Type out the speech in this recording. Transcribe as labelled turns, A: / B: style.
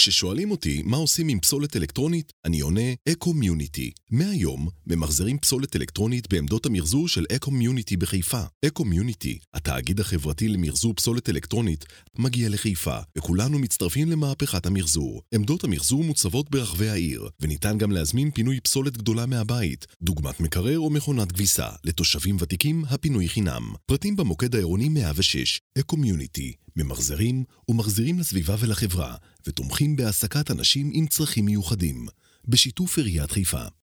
A: כששואלים אותי מה עושים עם פסולת אלקטרונית, אני עונה אקומיוניטי. מהיום ממחזרים פסולת אלקטרונית בעמדות המחזור של אקומיוניטי בחיפה. אקומיוניטי, התאגיד החברתי למחזור פסולת אלקטרונית, מגיע לחיפה, וכולנו מצטרפים למהפכת המחזור. עמדות המחזור מוצבות ברחבי העיר, וניתן גם להזמין פינוי פסולת גדולה מהבית, דוגמת מקרר או מכונת כביסה. לתושבים ותיקים הפינוי חינם. פרטים במוקד העירוני 106. אקומיוניטי, ממחזרים ומחזירים לסביבה ולחברה, ותומכים בהעסקת אנשים עם צרכים מיוחדים, בשיתוף עיריית חיפה.